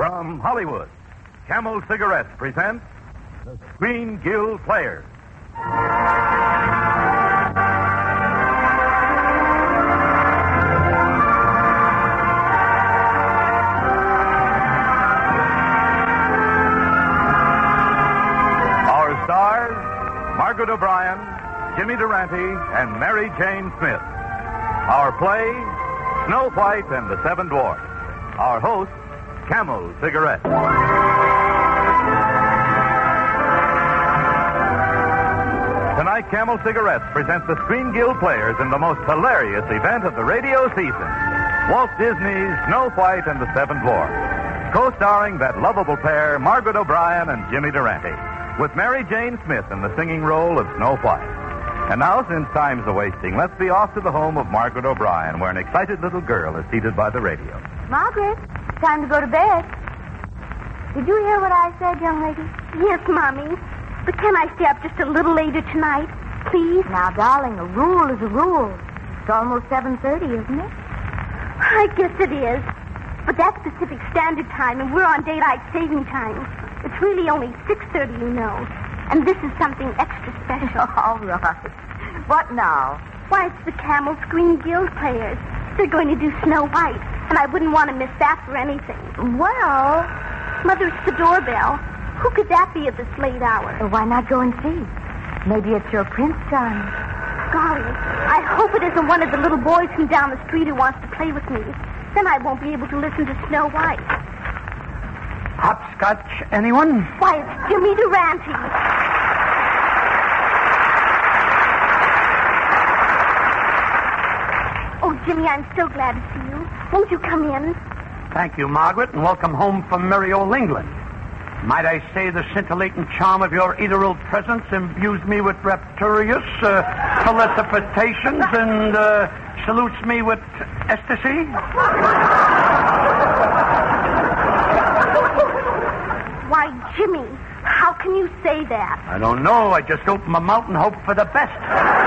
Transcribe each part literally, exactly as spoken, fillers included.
From Hollywood, Camel Cigarettes presents the Screen Guild Players. Our stars, Margaret O'Brien, Jimmy Durante, and Mary Jane Smith. Our play, Snow White and the Seven Dwarfs. Our host, Camel Cigarettes. Tonight, Camel Cigarettes presents the Screen Guild Players in the most hilarious event of the radio season, Walt Disney's Snow White and the Seven Dwarfs, co-starring that lovable pair, Margaret O'Brien and Jimmy Durante, with Mary Jane Smith in the singing role of Snow White. And now, since time's a-wasting, let's be off to the home of Margaret O'Brien, where an excited little girl is seated by the radio. Margaret, time to go to bed. Did you hear what I said, young lady? Yes, Mommy. But can I stay up just a little later tonight, please? Now, darling, a rule is a rule. It's almost seven thirty, isn't it? I guess it is. But that's Pacific Standard Time, and we're on daylight saving time. It's really only six thirty, you know. And this is something extra special. All right. What now? Why, it's the Camel Screen Guild Players. They're going to do Snow White, and I wouldn't want to miss that for anything. Well... Mother, it's the doorbell. Who could that be at this late hour? Well, why not go and see? Maybe it's your Prince Charming. Golly, I hope it isn't one of the little boys from down the street who wants to play with me. Then I won't be able to listen to Snow White. Hopscotch, anyone? Why, it's Jimmy Durante. Oh, Jimmy, I'm so glad to see you. Won't you come in? Thank you, Margaret, and welcome home from merry old England. Might I say the scintillating charm of your ethereal presence imbues me with rapturous uh, felicitations and uh, salutes me with ecstasy? Why, Jimmy, how can you say that? I don't know. I just open my mouth and hope for the best.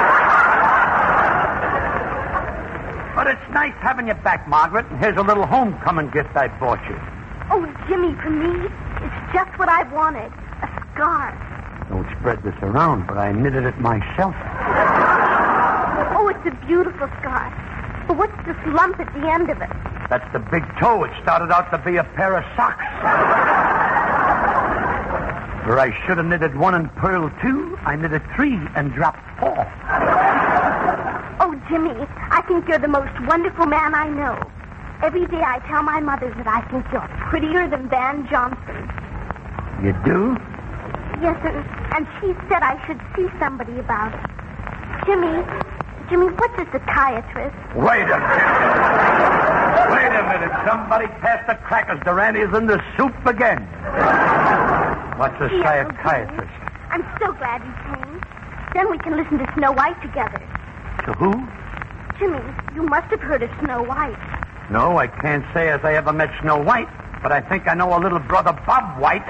But it's nice having you back, Margaret, and here's a little homecoming gift I bought you. Oh, Jimmy, for me, it's just what I've wanted. A scarf. Don't spread this around, but I knitted it myself. Oh, it's a beautiful scarf. But what's this lump at the end of it? That's the big toe. It started out to be a pair of socks. Where I should have knitted one and pearl two, I knitted three and dropped four. Oh, Jimmy, I think you're the most wonderful man I know. Every day I tell my mother that I think you're prettier than Van Johnson. You do? Yes, and, and she said I should see somebody about it. Jimmy, Jimmy, what's a psychiatrist? Wait a minute. Wait a minute. Somebody pass the crackers. Durante's in the soup again. What's a Yes, psychiatrist? Jimmy. I'm so glad you came. Then we can listen to Snow White together. To who? Jimmy, you must have heard of Snow White. No, I can't say as I ever met Snow White, but I think I know a little brother Bob White.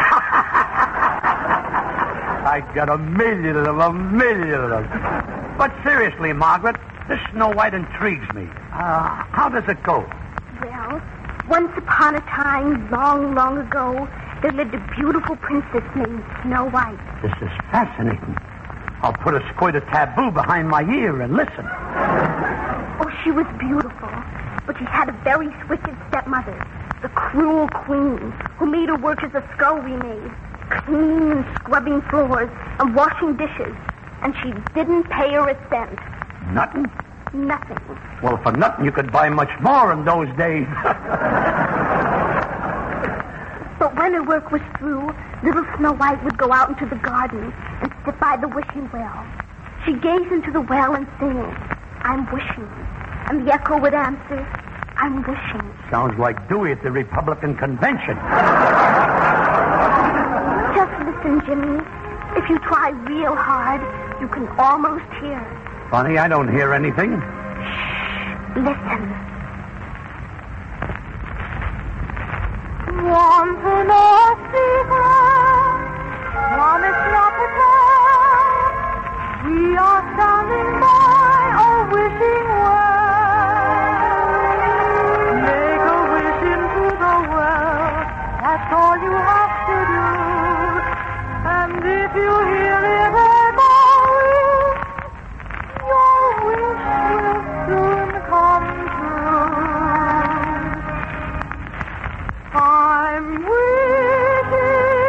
I got a million of them, a million of them. But seriously, Margaret, this Snow White intrigues me. Uh, how does it go? Well, once upon a time, long, long ago, there lived a beautiful princess named Snow White. This is fascinating. I'll put a squirt of taboo behind my ear and listen. Oh, she was beautiful, but she had a very wicked stepmother, the cruel queen, who made her work as a scullery maid, cleaning and scrubbing floors and washing dishes, and she didn't pay her a cent. Nothing? Nothing. Well, for nothing, you could buy much more in those days. But when her work was through, little Snow White would go out into the garden and sit by the wishing well. She'd gaze into the well and sing, "I'm wishing." And the echo would answer, "I'm wishing." Sounds like Dewey at the Republican convention. Just listen, Jimmy. If you try real hard, you can almost hear. Funny, I don't hear anything. Shh. Listen. Want to know a secret? Promise not to tell. We are standing by a wishing well. Make a wish into the well. That's I'm waiting.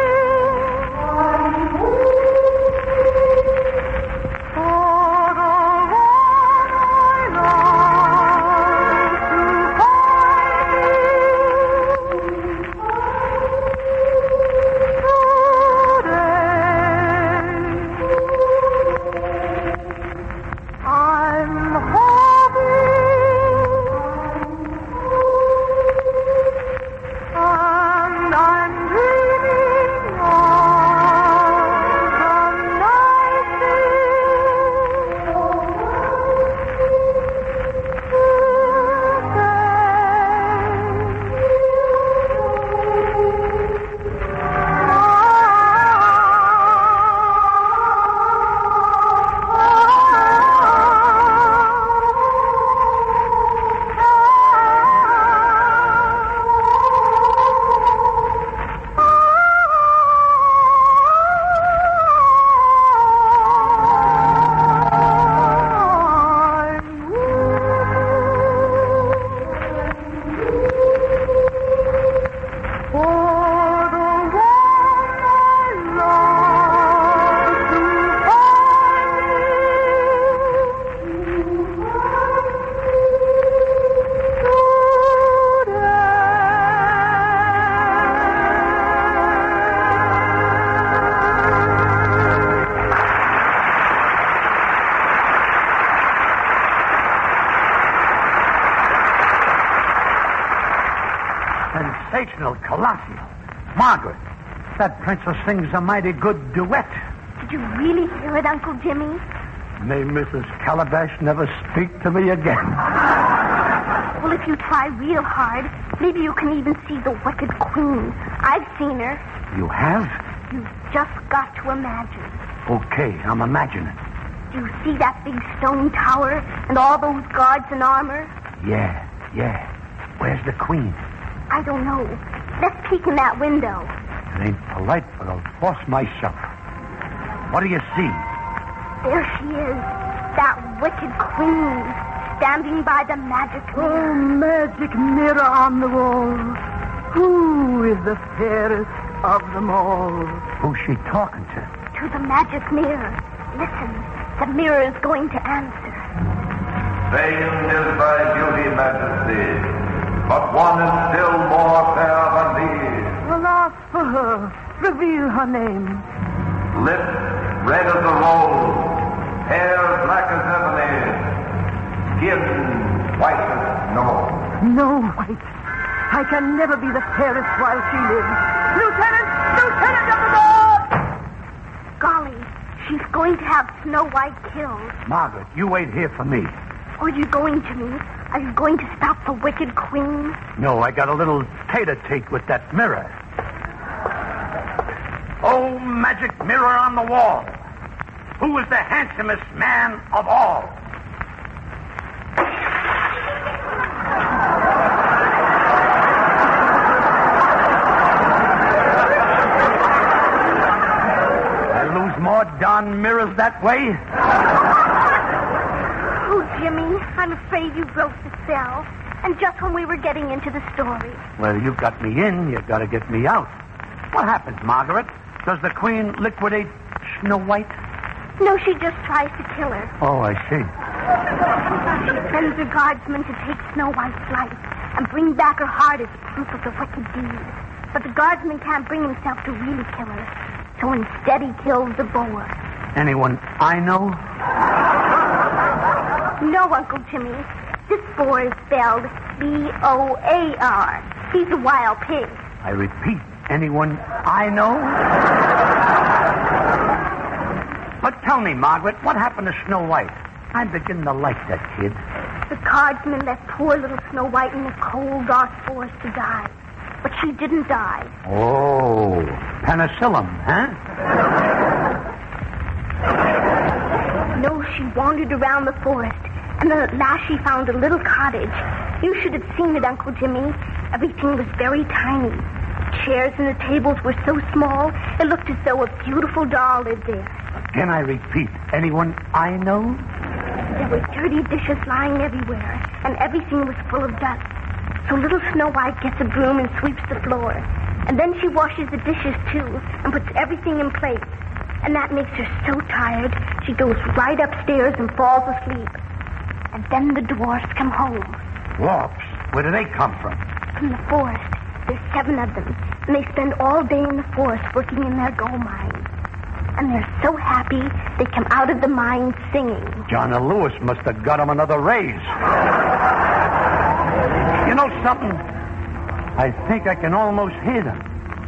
For the one I love to I'm hoping, and I'm dreaming of some nice Sensational, colossal. Margaret, that princess sings a mighty good duet. Did you really hear it, Uncle Jimmy? May Missus Calabash never speak to me again. Well, if you try real hard, maybe you can even see the Wicked Queen. I've seen her. You have? You've just got to imagine. Okay, I'm imagining. Do you see that big stone tower and all those guards in armor? Yeah, yeah. Where's the queen? I don't know. Let's peek in that window. It ain't polite, but I'll force myself. What do you see? There she is. That Wicked Queen, standing by the magic mirror. Oh, magic mirror on the wall. Who is the fairest of them all? Who's she talking to? To the magic mirror. Listen, the mirror is going to answer. Famed is thy beauty, majesty, but one is still more fair than thee. Well, ask for her. Reveal her name. Lips red as a rose, hair black as ebony, skin white as snow. No, White. I can never be the fairest while she lives. Lieutenant! Lieutenant of the guard! Golly, she's going to have Snow White killed. Margaret, you wait here for me. Are you going to me? Are you going to stop the Wicked Queen? No, I got a little tete-a-tete with that mirror. Oh, magic mirror on the wall. Who is the handsomest man of all? I lose more darn mirrors that way. Oh, Jimmy, I'm afraid you broke the spell. And just when we were getting into the story. Well, you got me in, you got to get me out. What happens, Margaret? Does the queen liquidate Snow White? No, she just tries to kill her. Oh, I see. She sends her guardsmen to take Snow White's life and bring back her heart as proof of the wicked deed. But the guardsman can't bring himself to really kill her. So instead he kills the boar. Anyone I know? No, Uncle Jimmy. This boar is spelled B O A R. He's a wild pig. I repeat, anyone I know? But tell me, Margaret, what happened to Snow White? I'm beginning to like that kid. The guardsman left poor little Snow White in the cold, dark forest to die. But she didn't die. Oh, penicillin, huh? No, she wandered around the forest, and then at last she found a little cottage. You should have seen it, Uncle Jimmy. Everything was very tiny. The chairs and the tables were so small, it looked as though a beautiful doll lived there. Again, I repeat, anyone I know? There were dirty dishes lying everywhere, and everything was full of dust. So little Snow White gets a broom and sweeps the floor. And then she washes the dishes, too, and puts everything in place. And that makes her so tired, she goes right upstairs and falls asleep. And then the dwarfs come home. Dwarfs? Where do they come from? From the forest. There's seven of them. And they spend all day in the forest working in their gold mines. And they're so happy, they come out of the mine singing. John and Lewis must have got them another raise. You know something? I think I can almost hear them.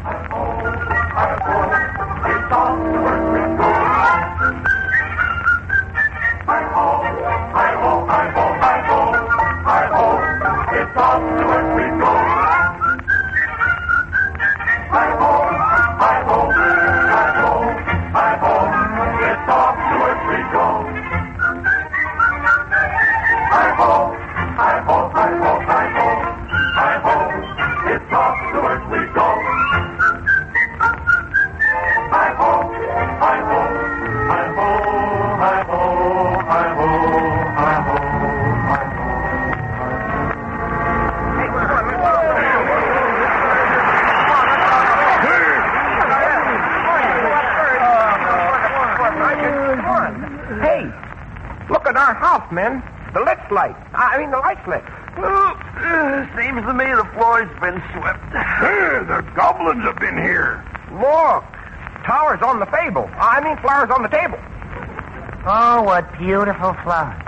Men, the lights light. I mean, the lights lit. Well, uh, seems to me the floor's been swept. Hey, the goblins have been here. Look, towers on the fable. I mean, flowers on the table. Oh, what beautiful flowers.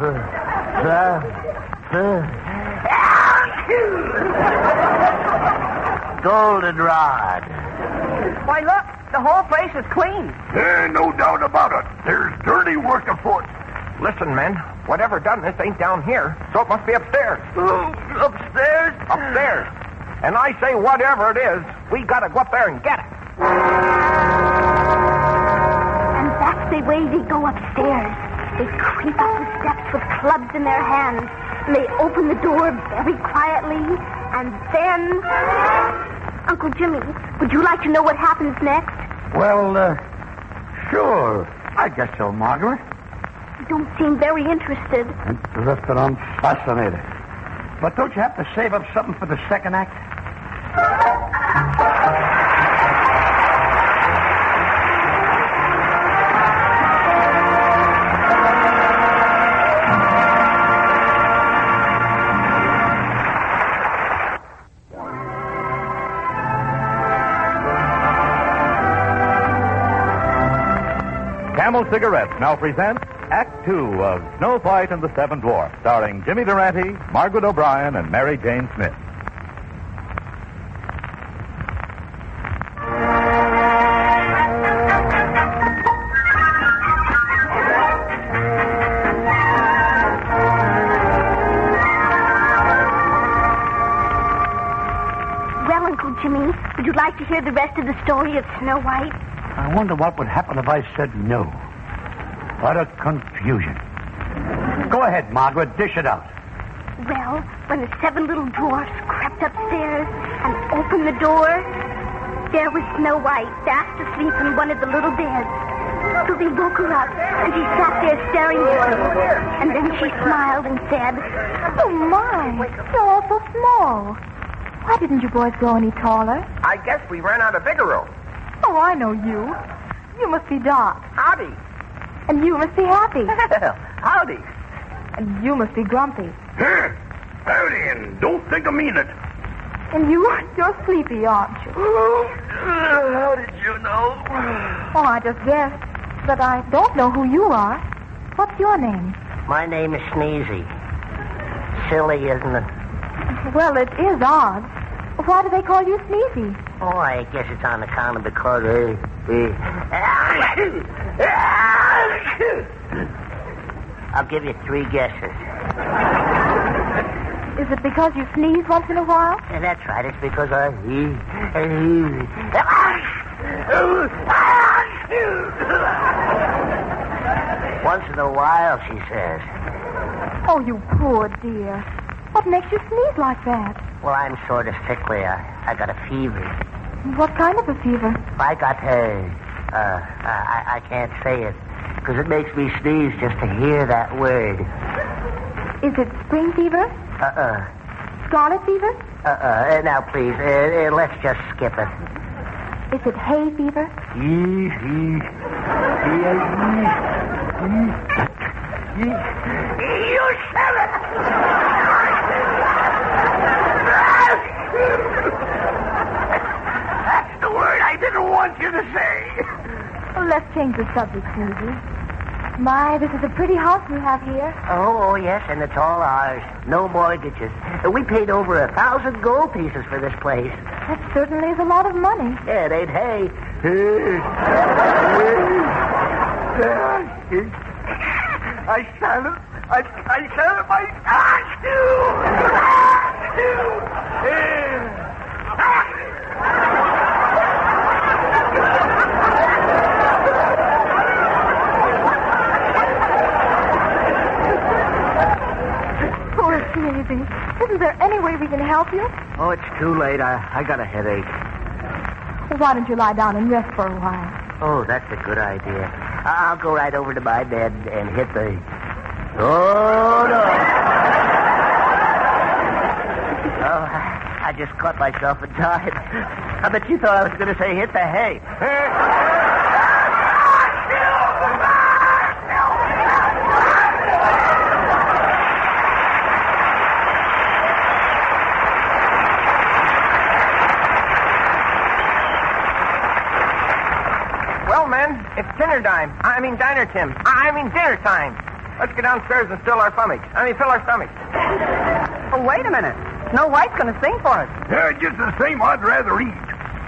Goldenrod. Why, look, the whole place is clean. Eh, no doubt about it. There's dirty work afoot. Listen, men, whatever done this ain't down here, so it must be upstairs. Oh, upstairs? Upstairs. And I say whatever it is, we gotta go up there and get it. And that's the way they go upstairs. They creep up the steps with clubs in their hands. And they open the door very quietly. And then... Uncle Jimmy, would you like to know what happens next? Well, uh, sure. I guess so, Margaret. You don't seem very interested. Interested? I'm fascinated. But don't you have to save up something for the second act? Camel Cigarettes now presents Act Two of Snow White and the Seven Dwarfs, starring Jimmy Durante, Margaret O'Brien, and Mary Jane Smith. Well, Uncle Jimmy, would you like to hear the rest of the story of Snow White? I wonder what would happen if I said no. What a confusion. Go ahead, Margaret. Dish it out. Well, when the seven little dwarfs crept upstairs and opened the door, there was Snow White, fast asleep in one of the little beds. So they woke her up, and she sat there staring at them. And then she smiled and said, "Oh, my, you're all so small. Why didn't you boys grow any taller?" I guess we ran out of bigger room. Oh, I know you. You must be Doc. Howdy. And you must be happy. Howdy. And you must be grumpy. Howdy, and don't think I mean it. And you, you're sleepy, aren't you? Oh, how did you know? Oh, I just guessed. But I don't know who you are. What's your name? My name is Sneezy. Silly, isn't it? Well, it is odd. Why do they call you Sneezy? Oh, I guess it's on account of because... Uh, uh, I'll give you three guesses. Is it because you sneeze once in a while? And that's right. It's because I... Once in a while, she says. Oh, you poor dear. What makes you sneeze like that? Well, I'm sort of sickly. I, I got a fever. What kind of a fever? I got, uh, uh, I, I can't say it, because it makes me sneeze just to hear that word. Is it spring fever? Uh-uh. Scarlet fever? Uh, uh, now, please, uh, uh, let's just skip it. Is it hay fever? Yee, yee, yee, yee, yee. You said it! That's the word I didn't want you to say. Oh, let's change the subject, Susie. My, this is a pretty house you have here. Oh, oh, yes, and it's all ours. No mortgages. We paid over a thousand gold pieces for this place. That certainly is a lot of money. Yeah, it ain't hay. I sell it. I, I sell it my ass Poor Sneezy. Isn't there any way we can help you? Oh, it's too late. I, I got a headache. Why don't you lie down and rest for a while? Oh, that's a good idea. I'll go right over to my bed and hit the... Oh, no. Oh, I just caught myself in time. I bet you thought I was going to say hit the hay. It's dinner time. I mean, diner Tim. I mean, dinner time. Let's get downstairs and fill our stomachs. I mean, fill our stomachs. Oh, wait a minute. Snow White's going to sing for us. Yeah, just the same, I'd rather eat.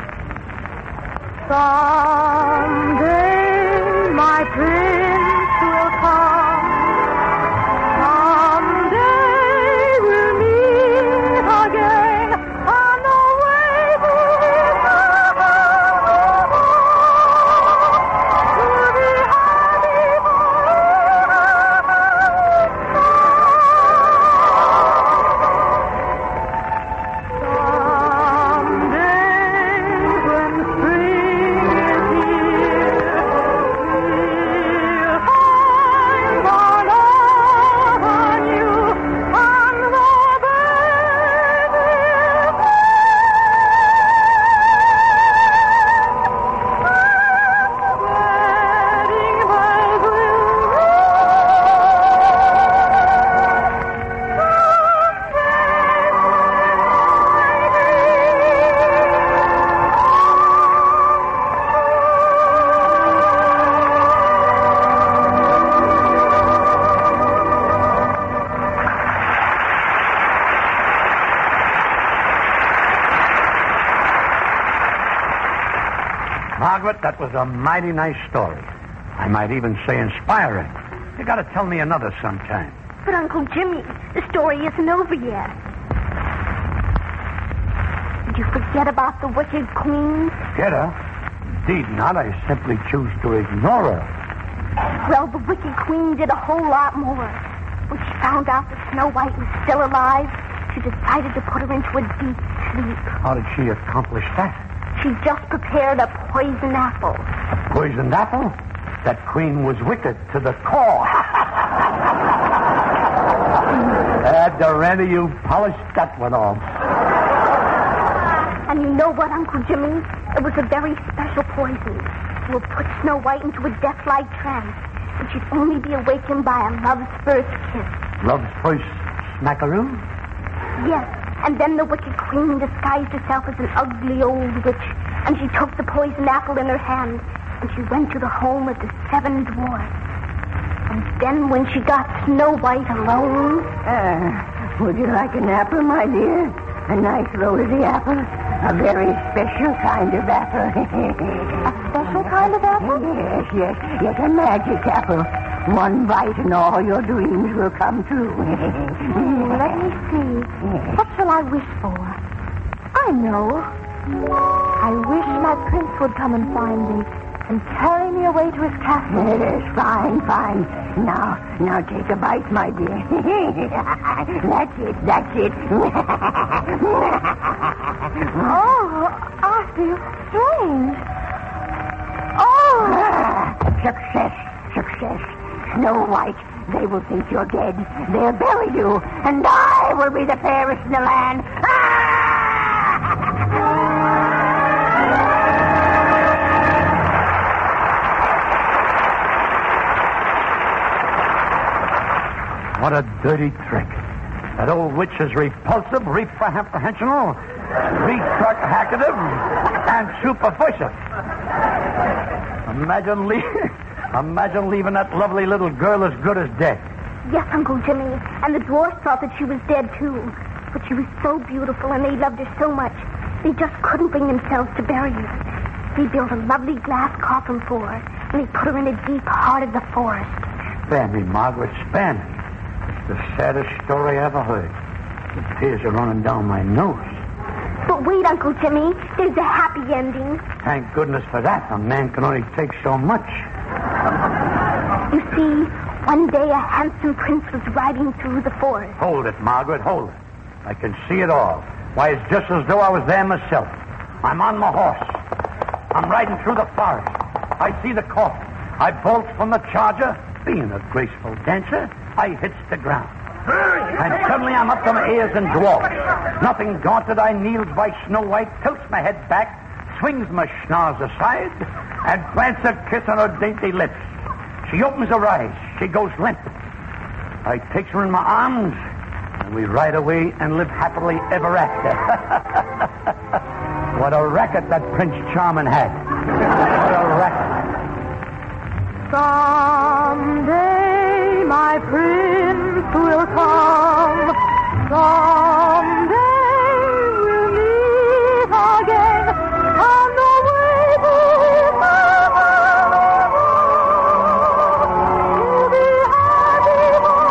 Someday my prince will come. Someday we'll meet again on the wavy river. We'll be happy forever. Someday when spring is here, we'll find our love anew on the wedding bells will Margaret, that was a mighty nice story. I might even say inspiring. You got to tell me another sometime. But, Uncle Jimmy, the story isn't over yet. Did you forget about the wicked queen? Get her? Indeed not. I simply choose to ignore her. Well, the wicked queen did a whole lot more. When she found out that Snow White was still alive, she decided to put her into a deep sleep. How did she accomplish that? She just prepared a poison apple. A poisoned apple? That queen was wicked to the core. uh, Doranny, you polished that one off. And you know what, Uncle Jimmy? It was a very special poison. It will put Snow White into a death-like trance, and she'd only be awakened by a love's first kiss. Love's first smackaroo? Yes, and then the wicked queen disguised herself as an ugly old witch, and she took the poisoned apple in her hand, and she went to the home of the seven dwarfs. And then when she got Snow White alone... Uh, would you like an apple, my dear? A nice rosy apple? A very special kind of apple. A special kind of apple? Yes, yes. Yes, a magic apple. One bite and all your dreams will come true. Hmm, let me see. What shall I wish for? I know. I wish my prince would come and find me and carry me away to his castle. Yes, fine, fine. Now, now take a bite, my dear. That's it, that's it. Oh, I feel strange. Oh! Ah, success, success. Snow White, they will think you're dead. They'll bury you, and I will be the fairest in the land. Ah! dirty trick. That old witch is repulsive, reprehensional, retractative, and superficial. Imagine, le- Imagine leaving that lovely little girl as good as dead. Yes, Uncle Jimmy. And the dwarfs thought that she was dead, too. But she was so beautiful, and they loved her so much, they just couldn't bring themselves to bury her. They built a lovely glass coffin for her, and they put her in the deep heart of the forest. Spare me, Margaret, spare me. It's the saddest story I ever heard. The tears are running down my nose. But wait, Uncle Jimmy. There's a happy ending. Thank goodness for that. A man can only take so much. You see, one day a handsome prince was riding through the forest. Hold it, Margaret, hold it. I can see it all. Why, it's just as though I was there myself. I'm on my horse. I'm riding through the forest. I see the coffin. I bolt from the charger. Being a graceful dancer, I hits the ground. And suddenly I'm up to my ears in dwarfs. Nothing daunted, I kneels by Snow White, tilts my head back, swings my schnoz aside, and plants a kiss on her dainty lips. She opens her eyes. She goes limp. I takes her in my arms, and we ride away and live happily ever after. What a racket that Prince Charming had. What a racket. Someday my prince will come. Someday we'll meet again on the way to He'll be happy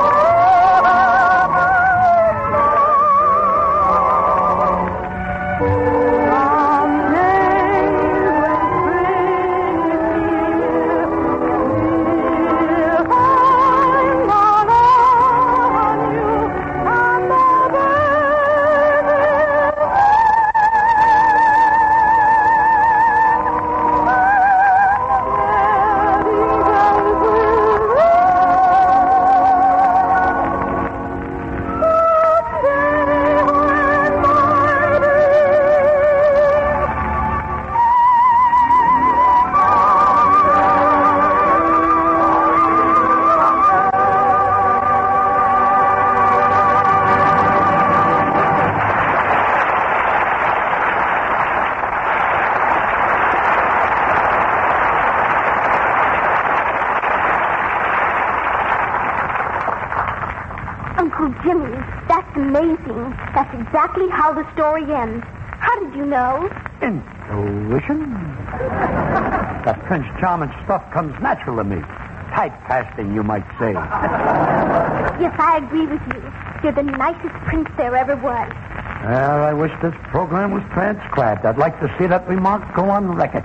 Uncle Jimmy, that's amazing. That's exactly how the story ends. How did you know? Intuition? That Prince Charming stuff comes natural to me. Typecasting, you might say. Yes, I agree with you. You're the nicest prince there ever was. Well, I wish this program was transcribed. I'd like to see that remark go on record.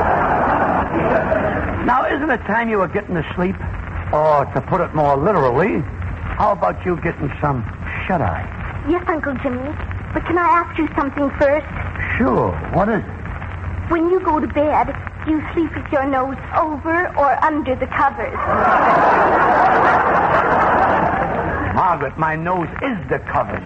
Now, isn't it time you were getting to sleep? Or, to put it more literally, how about you getting some shut-eye? Yes, Uncle Jimmy. But can I ask you something first? Sure. What is it? When you go to bed, do you sleep with your nose over or under the covers? Margaret, my nose is the covers.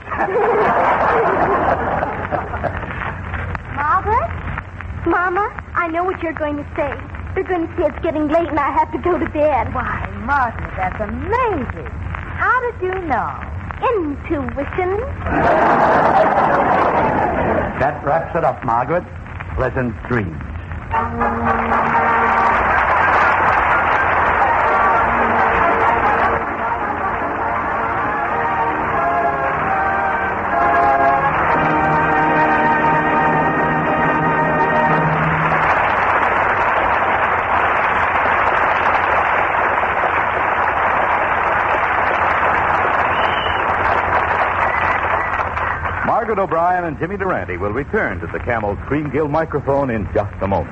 Margaret? Mama, I know what you're going to say. You're going to say it's getting late and I have to go to bed. Why, Margaret, that's amazing. How did you know? Intuition. That wraps it up, Margaret. Pleasant dreams. Margaret O'Brien and Jimmy Durante will return to the Camel Screen-Gill microphone in just a moment.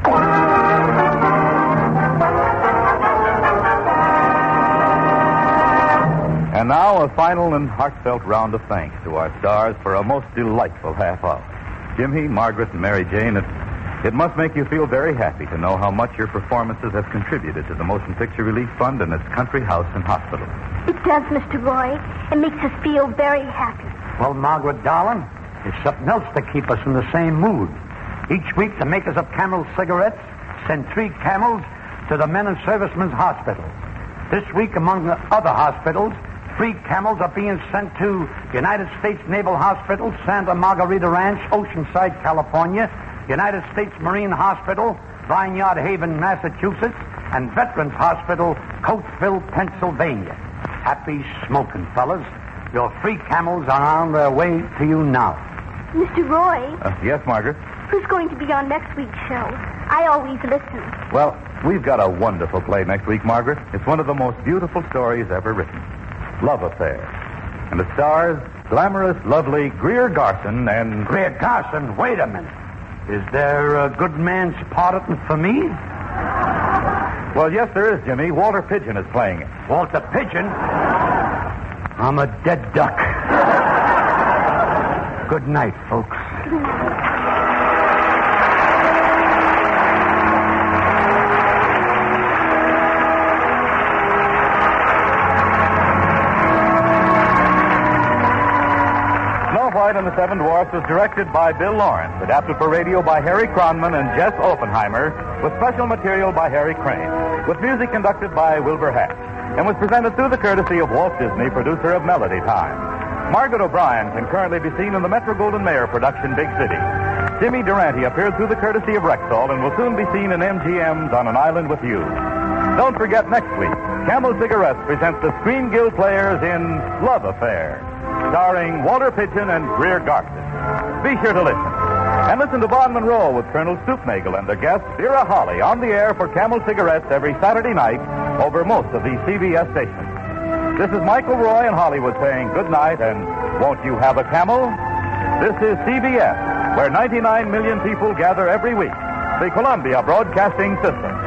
And now a final and heartfelt round of thanks to our stars for a most delightful half hour. Jimmy, Margaret, and Mary Jane, it, it must make you feel very happy to know how much your performances have contributed to the Motion Picture Relief Fund and its country house and hospital. It does, Mister Roy. It makes us feel very happy. Well, Margaret, darling, it's something else to keep us in the same mood. Each week, the makers of Camel cigarettes send three Camels to the Men and Servicemen's Hospital. This week, among the other hospitals, Free camels are being sent to United States Naval Hospital, Santa Margarita Ranch, Oceanside, California, United States Marine Hospital, Vineyard Haven, Massachusetts, and Veterans Hospital, Coatesville, Pennsylvania. Happy smoking, fellas. Your free camels are on their way to you now. Mister Roy, Uh, yes, Margaret? who's going to be on next week's show? I always listen. Well, we've got a wonderful play next week, Margaret. It's one of the most beautiful stories ever written. Love Affair. And it stars glamorous, lovely Greer Garson and... Greer Garson, wait a minute. Is there a good man spotted for me? Well, yes, there is, Jimmy. Walter Pigeon is playing it. Walter Pigeon? I'm a dead duck. Good night, folks. Snow White and the Seven Dwarfs was directed by Bill Lawrence, adapted for radio by Harry Cronman and Jess Oppenheimer, with special material by Harry Crane, with music conducted by Wilbur Hatch, and was presented through the courtesy of Walt Disney, producer of Melody Time. Margaret O'Brien can currently be seen in the Metro-Goldwyn-Mayer production Big City. Jimmy Durante appeared through the courtesy of Rexall and will soon be seen in M G M's On an Island with You. Don't forget next week, Camel Cigarettes presents the Screen Guild Players in Love Affair, starring Walter Pigeon and Greer Garson. Be sure to listen. And listen to Bon Monroe with Colonel Stoopnagel and their guest, Vera Holly, on the air for Camel Cigarettes every Saturday night over most of these C B S stations. This is Michael Roy in Hollywood saying good night, and won't you have a camel? This is C B S, where ninety-nine million people gather every week. The Columbia Broadcasting System.